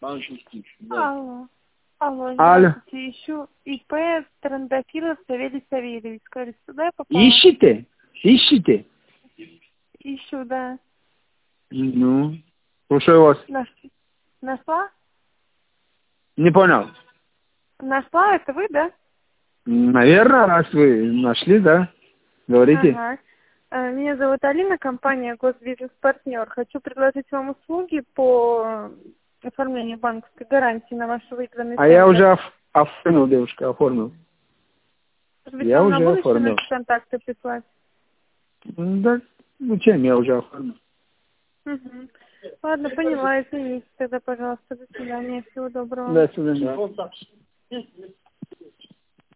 Да. Алло. Алло, Алло. здравствуйте. Ищу ИП Трандофилов Савелий Савельевич. Скажите, сюда я попала? Ищите? Ищите? Ищу, да. Ну, слушаю вас. Нашла? Не понял. Нашла? Это вы, да? Наверное, раз вы нашли, да? Говорите. Ага. Меня зовут Алина, компания Госбизнес-партнер. Хочу предложить вам услуги по оформлению банковской гарантии на ваши выигранные А я центры. уже оформил, девушка, оформил. Может быть, Я вам на уже будущее оформил. наши контакты прислать? Да, зачем я уже оформил? Угу. Ладно, поняла, извините тогда, пожалуйста. До свидания. Всего доброго. До свидания.